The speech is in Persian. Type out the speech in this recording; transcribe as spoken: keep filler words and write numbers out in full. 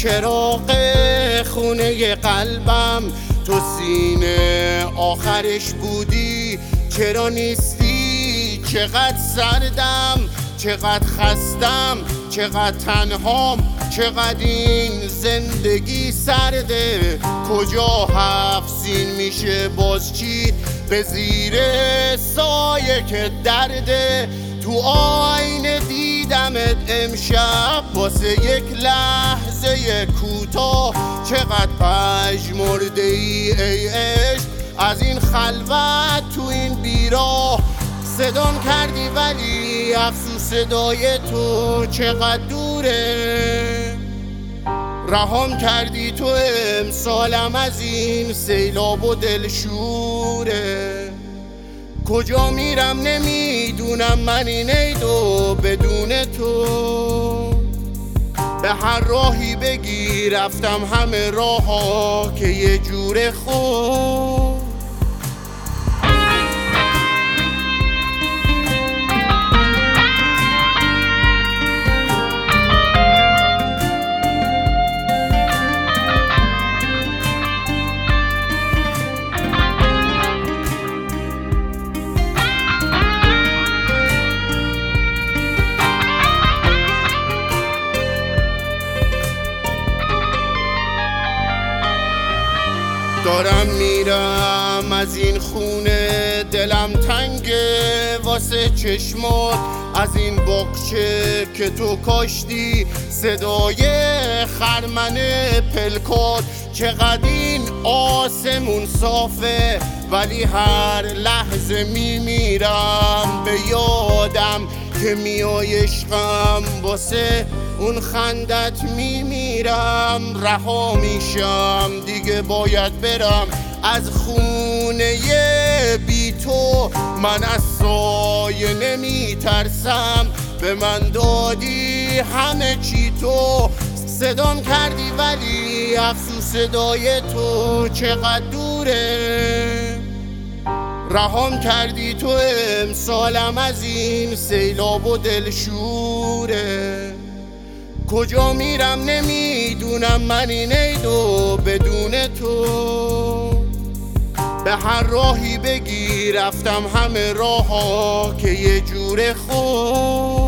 چراغ خونه قلبم تو سینه آخرش بودی، چرا نیستی؟ چقدر سردم، چقدر خستم، چقدر تنهام، چقدر این زندگی سرده. کجا هفت سین میشه باز چی به زیر سایه که درده. تو آینه دیدمت امشب واسه یک لحظه کوتاه، چقدر پژمرده ای ای عشق از این خلوت تو این بیراه. صدام کردی ولی افسوس صدای تو چقدر دوره. رهام کردی تو امسالم از این سیلاب و دلشوره. کجا میرم نمیدونم من این عیدو بدون تو. به هر راهی بگی رفتم همه راه ها که یه جور خود. دارم میرم از این خونه، دلم تنگه واسه چشمات. از این باغچه که تو کاشتی، صدای خرمن پلکات. چقدر این آسمون صافه ولی هر لحظه میمیرم به یادم که میای عشقم. واسه اون خندت میمیرم. رها میشم دیگه باید برم از خونه بی تو. من از سایه نمیترسم، به من دادی همه چی تو. صدام کردی ولی افسوس صدای تو چقدر دوره. رهام کردی تو امسالم از این سیلاب و دلشوره. کجا میرم نمیدونم من این عیدو بدون تو. به هر راهی بگی رفتم همه راه ها که یه جور خود.